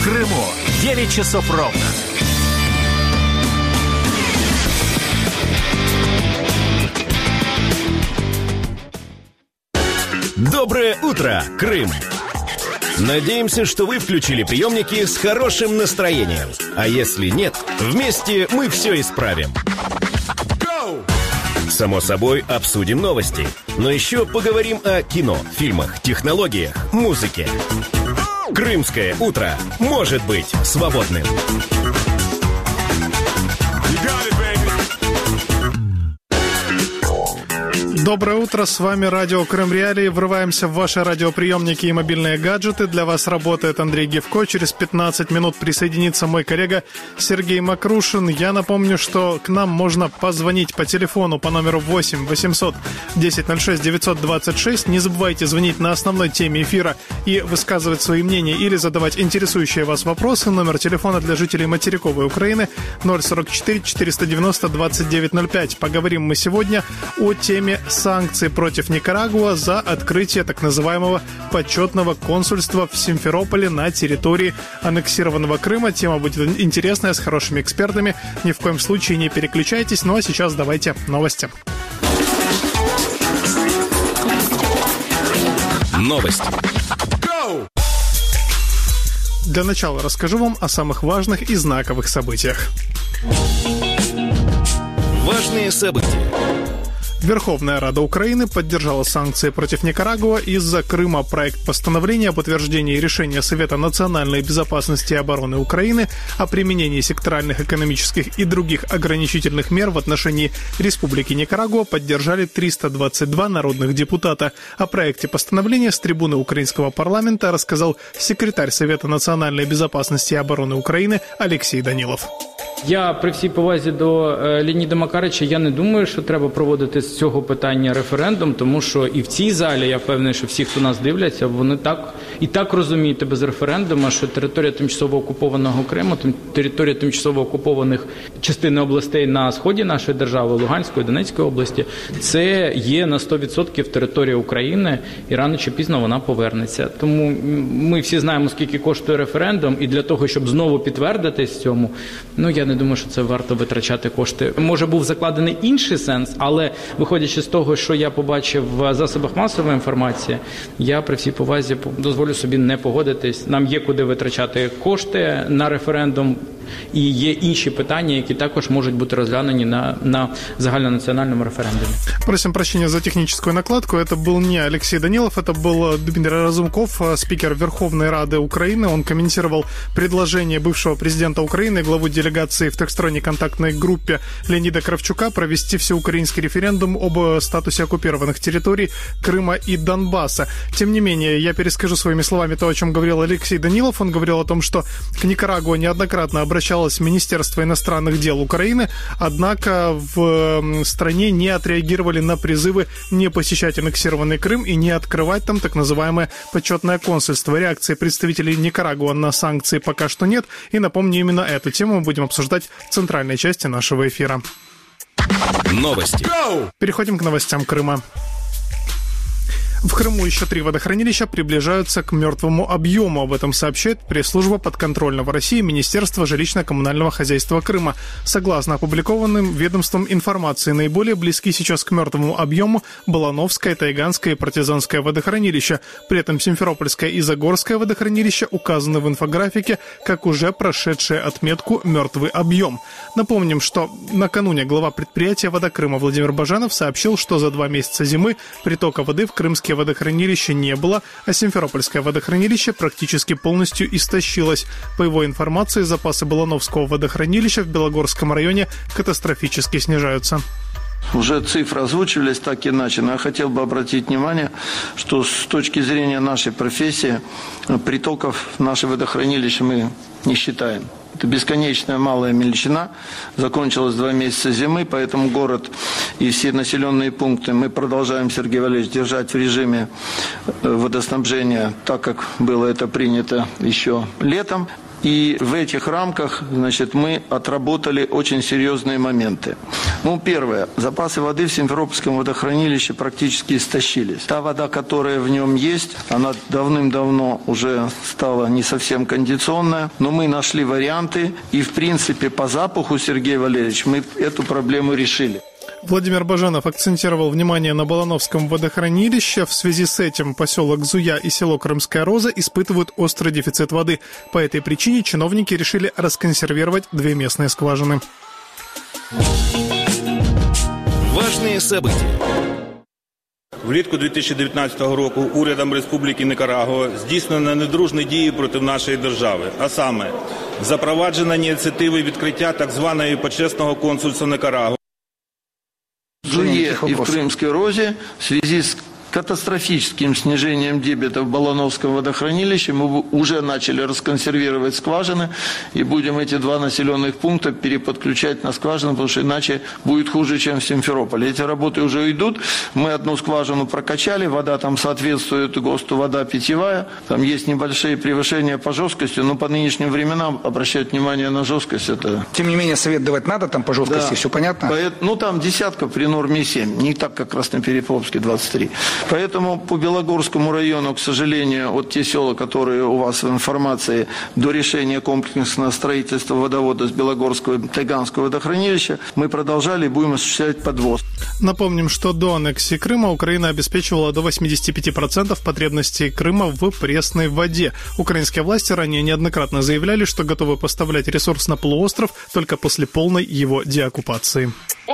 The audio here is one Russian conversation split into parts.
Крыму 9 часов ровно. Доброе утро, Крым! Надеемся, что вы включили приемники с хорошим настроением. А если нет, вместе мы все исправим. Само собой, обсудим новости. Но еще поговорим о кино, фильмах, технологиях, музыке. Крымское утро может быть свободным. Доброе утро, с вами радио Крым Реалии. Врываемся в ваши радиоприемники и мобильные гаджеты. Для вас работает Андрей Гевко. Через 15 минут присоединится мой коллега Сергей Макрушин. Я напомню, что к нам можно позвонить по телефону по номеру 8 800 1006 926. Не забывайте звонить на основной теме эфира и высказывать свои мнения или задавать интересующие вас вопросы. Номер телефона для жителей материковой Украины 044 490 2905. Поговорим мы сегодня о теме санкций против Никарагуа за открытие так называемого почетного консульства в Симферополе на территории аннексированного Крыма. Тема будет интересная, с хорошими экспертами. Ни в коем случае не переключайтесь. Ну а сейчас давайте новости. Новости. Для начала расскажу вам о самых важных и знаковых событиях. Важные события. Верховная Рада Украины поддержала санкции против Никарагуа из-за Крыма. Проект постановления об утверждении решения Совета национальной безопасности и обороны Украины о применении секторальных экономических и других ограничительных мер в отношении Республики Никарагуа поддержали 322 народных депутата. О проекте постановления с трибуны украинского парламента рассказал секретарь Совета национальной безопасности и обороны Украины Алексей Данилов. Я при всій повазі до Леоніда Макарича, я не думаю, що треба проводити з цього питання референдум, тому що і в цій залі, я впевнений, що всі, хто нас дивляться, вони так розуміють без референдуму, що територія тимчасово окупованого Криму, територія тимчасово окупованих частини областей на сході нашої держави, Луганської, Донецької області, це є на 100% територія України, і рано чи пізно вона повернеться. Тому ми всі знаємо, скільки коштує референдум, і для того, щоб знову підтвердитись цьому, я не думаю, що це варто витрачати кошти. Може, був закладений інший сенс, але виходячи з того, що я побачив в засобах масової інформації, я при всій повазі дозволю собі не погодитись. Нам є куди витрачати кошти на референдум, і є інші питання, які також можуть бути розглянені на загальнонациональном референдуме. Просим прощения за техническую накладку. Это был не Алексей Данилов, это был Дмитрий Разумков, спикер Верховной Рады Украины. Он комментировал предложение бывшего президента Украины, главы делегации в трехсторонней контактной группе Леонида Кравчука провести всеукраинский референдум об статусе оккупированных территорий Крыма и Донбасса. Тем не менее, я перескажу своими словами то, о чем говорил Алексей Данилов. Он говорил о том, что к Никарагуа неоднократно обращалось Министерство иностранных дел Украины, однако в стране не отреагировали на призывы не посещать аннексированный Крым и не открывать там так называемое почетное консульство. Реакции представителей Никарагуа на санкции пока что нет. И напомню, именно эту тему мы будем обсуждать в центральной части нашего эфира. Новости. Переходим к новостям Крыма. В Крыму еще 3 водохранилища приближаются к мертвому объему. Об этом сообщает пресс-служба подконтрольного России Министерства жилищно-коммунального хозяйства Крыма. Согласно опубликованным ведомством информации, наиболее близки сейчас к мертвому объему Балановское, Тайганское и Партизанское водохранилища. При этом Симферопольское и Загорское водохранилища указаны в инфографике как уже прошедшие отметку «мертвый объем». Напомним, что накануне глава предприятия «Вода Крыма» Владимир Бажанов сообщил, что за 2 месяца зимы притока воды в крымские водохранилища не было, а Симферопольское водохранилище практически полностью истощилось. По его информации, запасы Балановского водохранилища в Белогорском районе катастрофически снижаются. Уже цифры озвучивались так и иначе, но я хотел бы обратить внимание, что с точки зрения нашей профессии притоков в наше водохранилище мы не считаем. Это бесконечная малая величина. Закончилось 2 месяца зимы, поэтому город и все населенные пункты мы продолжаем, Сергей Валерьевич, держать в режиме водоснабжения, так как было это принято еще летом. И в этих рамках, значит, мы отработали очень серьезные моменты. Первое. Запасы воды в Симферопольском водохранилище практически истощились. Та вода, которая в нем есть, она давным-давно уже стала не совсем кондиционная, но мы нашли варианты, и, в принципе, по запаху, Сергей Валерьевич, мы эту проблему решили. Владимир Баженов акцентировал внимание на Балановском водохранилище. В связи с этим поселок Зуя и село Крымская Роза испытывают острый дефицит воды. По этой причине чиновники решили расконсервировать 2 местные скважины. Важные события. Влітку 2019 року урядом Республіки Нікарагуа здійснено недружні дії проти нашої держави, а саме запроваджена ініціативи відкриття так званої почесного консульства Нікарагуа. В Зуе и в Крымской Розе в связи с катастрофическим снижением дебита в Балановском водохранилище мы уже начали расконсервировать скважины и будем эти 2 населенных пункта переподключать на скважины, потому что иначе будет хуже, чем в Симферополе. Эти работы уже идут. Мы 1 скважину прокачали, вода там соответствует ГОСТу, вода питьевая. Там есть небольшие превышения по жесткости, но по нынешним временам обращать внимание на жесткость это... Тем не менее, совет давать надо там по жесткости, да. Все понятно? Там 10 при норме 7, не так, как Краснопереполовске 23. Поэтому по Белогорскому району, к сожалению, вот те села, которые у вас в информации, до решения комплексного строительства водовода с Белогорского и Тайганского водохранилища, мы продолжали и будем осуществлять подвоз. Напомним, что до аннексии Крыма Украина обеспечивала до 85% потребностей Крыма в пресной воде. Украинские власти ранее неоднократно заявляли, что готовы поставлять ресурс на полуостров только после полной его деоккупации.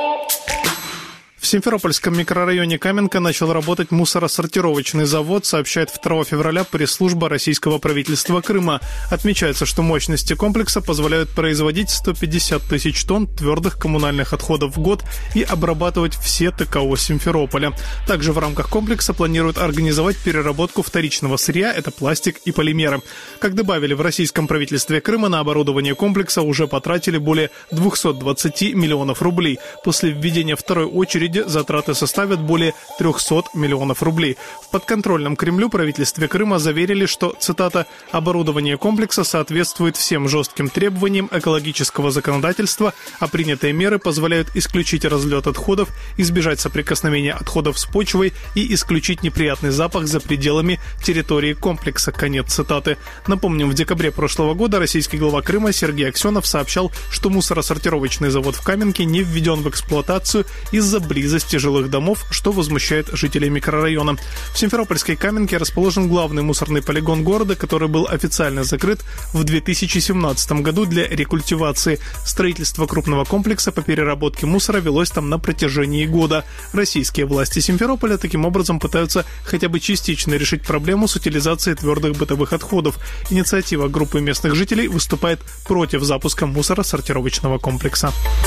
В Симферопольском микрорайоне Каменка начал работать мусоросортировочный завод, сообщает 2 февраля пресс-служба российского правительства Крыма. Отмечается, что мощности комплекса позволяют производить 150 тысяч тонн твердых коммунальных отходов в год и обрабатывать все ТКО Симферополя. Также в рамках комплекса планируют организовать переработку вторичного сырья, это пластик и полимеры. Как добавили в российском правительстве Крыма, на оборудование комплекса уже потратили более 220 миллионов рублей. После введения второй очереди затраты составят более 300 миллионов рублей. В подконтрольном Кремлю правительстве Крыма заверили, что, цитата, «оборудование комплекса соответствует всем жестким требованиям экологического законодательства, а принятые меры позволяют исключить разлет отходов, избежать соприкосновения отходов с почвой и исключить неприятный запах за пределами территории комплекса». Конец цитаты. Напомним, в декабре прошлого года российский глава Крыма Сергей Аксенов сообщал, что мусоросортировочный завод в Каменке не введен в эксплуатацию из-за близости жилых домов, что возмущает жителей микрорайона. В Симферопольской Каменке расположен главный мусорный полигон города, который был официально закрыт в 2017 году для рекультивации. Строительство крупного комплекса по переработке мусора велось там на протяжении года. Российские власти Симферополя таким образом пытаются хотя бы частично решить проблему с утилизацией твердых бытовых отходов. Инициатива группы местных жителей выступает против запуска мусоросортировочного комплекса.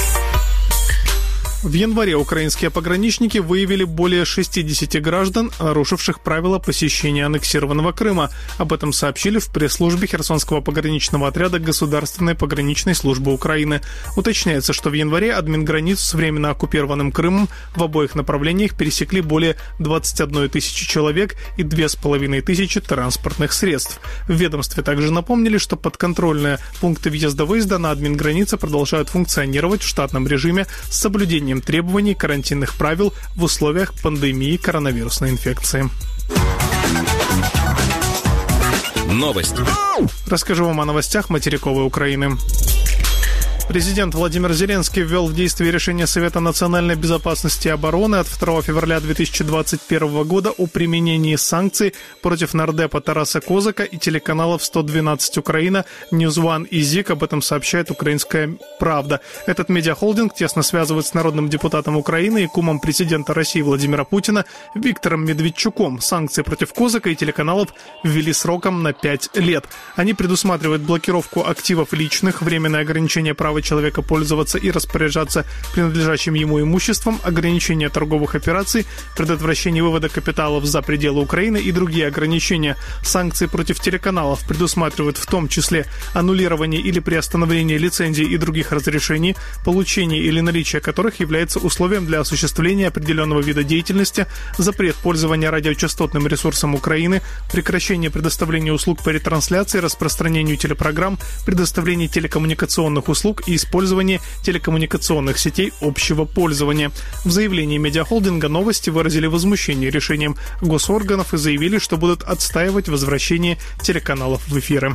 В январе украинские пограничники выявили более 60 граждан, нарушивших правила посещения аннексированного Крыма. Об этом сообщили в пресс-службе Херсонского пограничного отряда Государственной пограничной службы Украины. Уточняется, что в январе админграницу с временно оккупированным Крымом в обоих направлениях пересекли более 21 тысячи человек и 2500 транспортных средств. В ведомстве также напомнили, что подконтрольные пункты въезда-выезда на админгранице продолжают функционировать в штатном режиме с соблюдением требований карантинных правил в условиях пандемии коронавирусной инфекции. Новости. Расскажу вам о новостях материковой Украины. Президент Владимир Зеленский ввел в действие решение Совета национальной безопасности и обороны от 2 февраля 2021 года о применении санкций против нардепа Тараса Козака и телеканалов 112 Украина, News One и ЗИК. Об этом сообщает «Украинская правда». Этот медиахолдинг тесно связывает с народным депутатом Украины и кумом президента России Владимира Путина Виктором Медведчуком. Санкции против Козака и телеканалов ввели сроком на 5 лет. Они предусматривают блокировку активов личных, временное ограничение права право человека пользоваться и распоряжаться принадлежащим ему имуществом, ограничение торговых операций, предотвращение вывода капиталов за пределы Украины и другие ограничения. Санкции против телеканалов предусматривают в том числе аннулирование или приостановление лицензий и других разрешений, получение или наличие которых является условием для осуществления определенного вида деятельности, запрет пользования радиочастотным ресурсом Украины, прекращение предоставления услуг по ретрансляции, распространению телепрограмм, предоставление телекоммуникационных услуг и использование телекоммуникационных сетей общего пользования. В заявлении медиахолдинга «Новости» выразили возмущение решением госорганов и заявили, что будут отстаивать возвращение телеканалов в эфиры.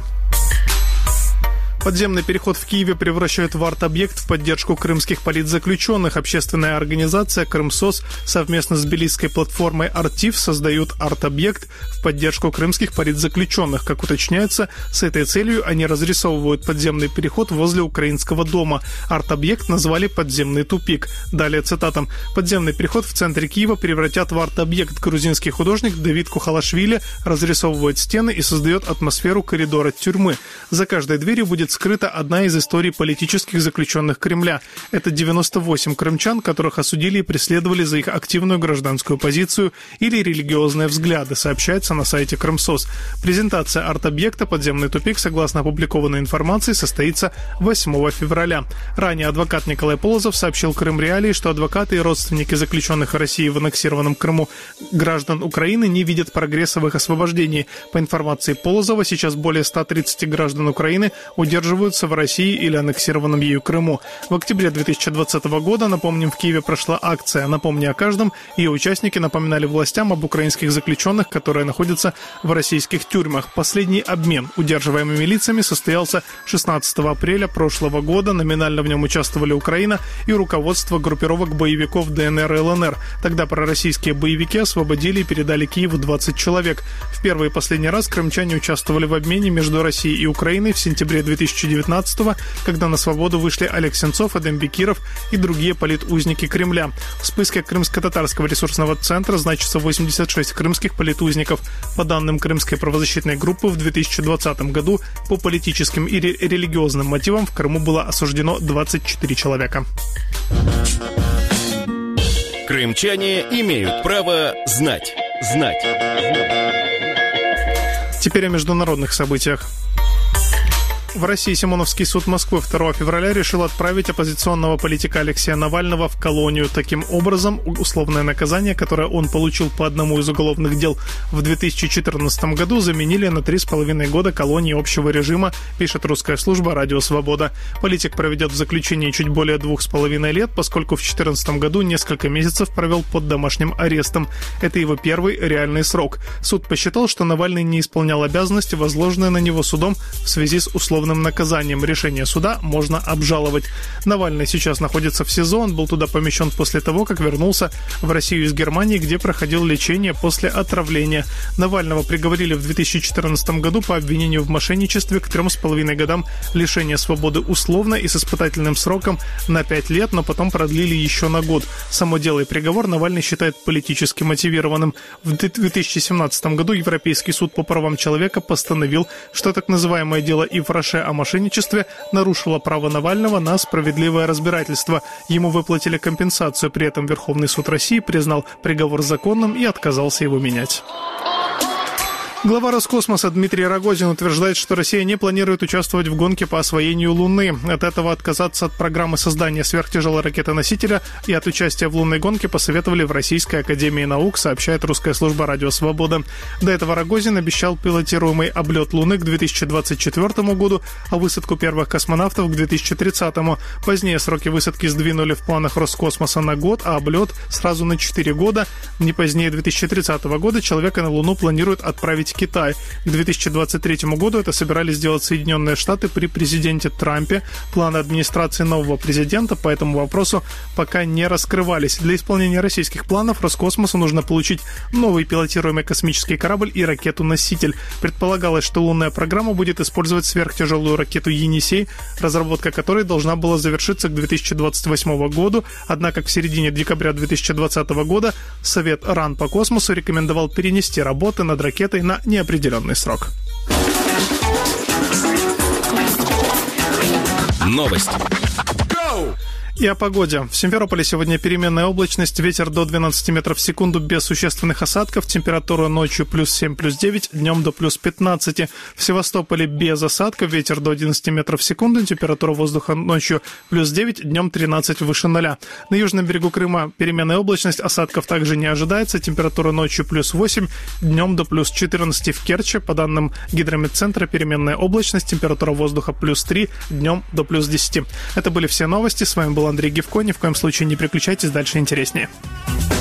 Подземный переход в Киеве превращают в арт-объект в поддержку крымских политзаключенных. Общественная организация «Крымсос» совместно с белистской платформой «Артив» создают арт-объект в поддержку крымских политзаключенных. Как уточняется, с этой целью они разрисовывают подземный переход возле украинского дома. Арт-объект назвали «Подземный тупик». Далее цитата. «Подземный переход в центре Киева превратят в арт-объект. Грузинский художник Давид Кухалашвили разрисовывает стены и создает атмосферу коридора тюрьмы. За каждой дверью будет скрыта одна из историй политических заключенных Кремля. Это 98 крымчан, которых осудили и преследовали за их активную гражданскую позицию или религиозные взгляды», сообщается на сайте Крымсос. Презентация арт-объекта «Подземный тупик», согласно опубликованной информации, состоится 8 февраля. Ранее адвокат Николай Полозов сообщил Крым Реалии, что адвокаты и родственники заключенных в России в аннексированном Крыму граждан Украины не видят прогресса в их освобождении. По информации Полозова, сейчас более 130 граждан Украины удерживаются в России или аннексированном ею Крыму. В октябре 2020 года, напомним, в Киеве прошла акция «Напомни о каждом». Ее участники напоминали властям об украинских заключенных, которые находятся в российских тюрьмах. Последний обмен удерживаемыми лицами состоялся 16 апреля прошлого года. Номинально в нем участвовали Украина и руководство группировок боевиков ДНР и ЛНР. Тогда пророссийские боевики освободили и передали Киеву 20 человек. В первый и последний раз крымчане участвовали в обмене между Россией и Украиной в сентябре 2019-го, когда на свободу вышли Олег Сенцов, Эдем Бекиров и другие политузники Кремля. В списке Крымско-татарского ресурсного центра значится 86 крымских политузников. По данным крымской правозащитной группы, в 2020 году по политическим и религиозным мотивам в Крыму было осуждено 24 человека. Крымчане имеют право знать. Теперь о международных событиях. В России Симоновский суд Москвы 2 февраля решил отправить оппозиционного политика Алексея Навального в колонию. Таким образом, условное наказание, которое он получил по одному из уголовных дел в 2014 году, заменили на 3,5 года колонии общего режима, пишет русская служба «Радио Свобода». Политик проведет в заключении чуть более 2,5 лет, поскольку в 2014 году несколько месяцев провел под домашним арестом. Это его первый реальный срок. Суд посчитал, что Навальный не исполнял обязанности, возложенные на него судом в связи с условным наказанием. Решение суда можно обжаловать. Навальный сейчас находится в СИЗО. Он был туда помещен после того, как вернулся в Россию из Германии, где проходил лечение после отравления. Навального приговорили в 2014 году по обвинению в мошенничестве к 3,5 годам лишения свободы условно и с испытательным сроком на 5 лет, но потом продлили еще на год. Само дело и приговор Навальный считает политически мотивированным. В 2017 году Европейский суд по правам человека постановил, что так называемое дело Ивраше о мошенничестве нарушило право Навального на справедливое разбирательство. Ему выплатили компенсацию, при этом Верховный суд России признал приговор законным и отказался его менять. Глава Роскосмоса Дмитрий Рогозин утверждает, что Россия не планирует участвовать в гонке по освоению Луны. От этого отказаться от программы создания сверхтяжелой ракеты-носителя и от участия в лунной гонке посоветовали в Российской академии наук, сообщает русская служба «Радио Свобода». До этого Рогозин обещал пилотируемый облет Луны к 2024 году, а высадку первых космонавтов к 2030. Позднее сроки высадки сдвинули в планах Роскосмоса на год, а облет сразу на 4 года. Не позднее 2030 года человека на Луну планируют отправить Китай. К 2023 году это собирались сделать Соединенные Штаты при президенте Трампе. Планы администрации нового президента по этому вопросу пока не раскрывались. Для исполнения российских планов Роскосмосу нужно получить новый пилотируемый космический корабль и ракету-носитель. Предполагалось, что лунная программа будет использовать сверхтяжелую ракету «Енисей», разработка которой должна была завершиться к 2028 году. Однако к середине декабря 2020 года Совет РАН по космосу рекомендовал перенести работы над ракетой на неопределенный срок. Новости. И о погоде. В Симферополе сегодня переменная облачность, ветер до 12 метров в секунду без существенных осадков, температура ночью плюс 7, плюс 9, днем до плюс 15. В Севастополе без осадков, ветер до 11 метров в секунду, температура воздуха ночью плюс 9, днем 13 выше 0. На южном берегу Крыма переменная облачность, осадков также не ожидается, температура ночью плюс 8, днем до плюс 14. В Керчи, по данным Гидрометцентра, переменная облачность, температура воздуха плюс 3, днем до плюс 10. Это были все новости, с вами был Андрей Гевко. Ни в коем случае не переключайтесь, дальше интереснее.